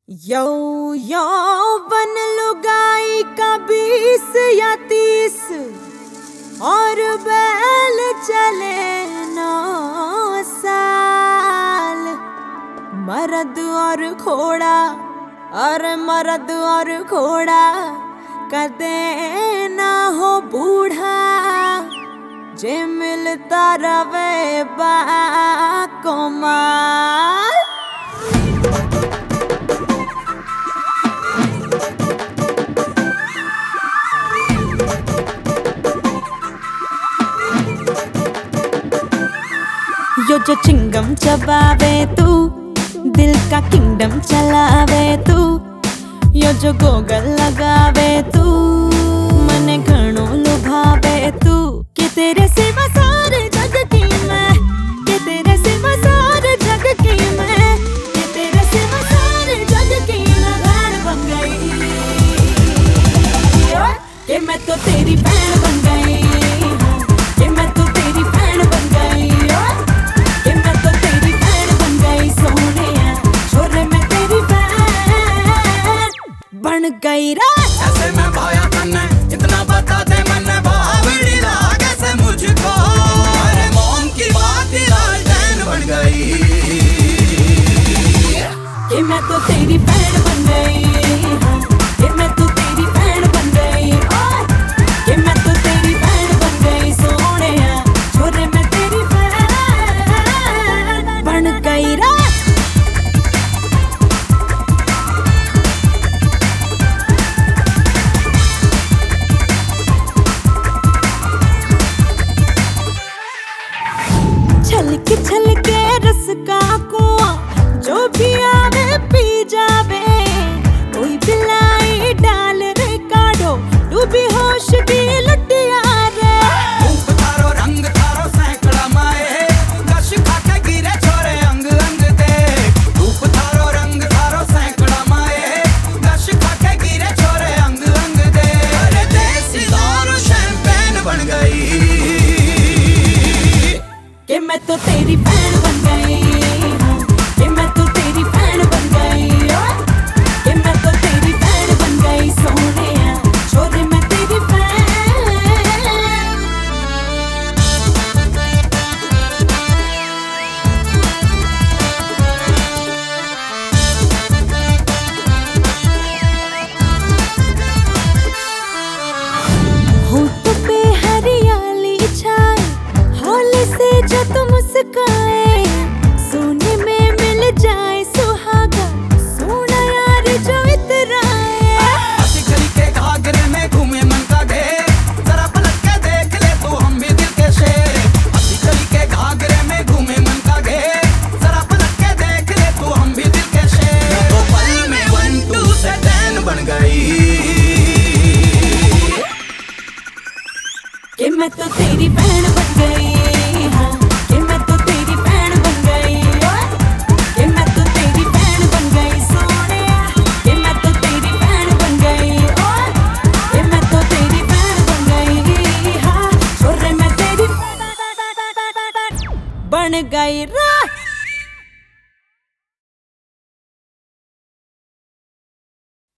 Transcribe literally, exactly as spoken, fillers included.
यो यो बन लुगाई का बीस या तीस और बैल चले नौ साल। मर्द और घोड़ा और मर्द और घोड़ा कदे ना हो बूढ़ा, जे मिलता रवे बाकमाल। यो जो चिंगम चबावे तू, दिल का किंगडम चलावे तू। यो जो गोगल लगावे तू, मने घणो लुभावे तू। कि तेरे सिवा सारे जग की मैं, कि तेरे सिवा सारे जग की मैं, कि तेरे सिवा सारे जग की मैं बहन बन गई। कि मैं तो तेरी बहन बन गई, कि मैं तो तेरी बहन बन गई, कि मैं तो तेरी बहन बन गई। सोनिया छोरे मैं तेरी बहन बन गई रे। ऐसे मैं भाया तन्ने इतना बता दे, मैंने बावड़ी लागे से मुझको। अरे मोम की बात ही राजधान बन गई। कि मैं तो तेरी बहन बन गई, कि मैं तो तेरी बहन बन गई, कि मैं तो तेरी बहन बन गई। सोनिया छोरे मैं तेरी बहन बन गई रे। छलके छलके रस का कुआं जो भी आवे पी जावे। कोई बिलाई डाल रे काढ़ो, डूबी होश की लुटिया रे। रूप थारो रंग थारो सैकड़ा माए, कश खाके गिरे छोरे अंग अंग दे। रूप थारो रंग थारो सैकड़ा माए, कश खाके गिरे छोरे अंग अंग दे। अरे देसी दारू शैंपेन बन गई। कि मैं तो तेरी बहन बन गई, कि मैं तो तेरी बहन बन गई, कि मैं तो तेरी बहन बन गई। सोनिया छोरे मैं तेरी बहन। होंठ पे हरियाली छाए, हौले से जो तुम मुस्काए। सोने में मिल जाए सुहागा, सोना यार जो इतराए। हंसी गली के घाघरे में घूमे मन का ढेर, जरा पलट के देख ले तू हम भी दिल के शेर। हंसी गली के घाघरे में घूमे मन का ढेर, जरा पलट के देख ले तू हम भी दिल के शेर। तो पल में वन टू से टेन बन गई। कि मैं तो तेरी बहन बन गई, हाँ, कि मैं तो तेरी बहन बन गई, कि मैं तो तेरी बहन बन गई। सोनिया कि मैं तो तेरी बहन बन गई, कि मैं तो तेरी बहन बन गई, हाँ छोरे मैं तेरी बन गई रे।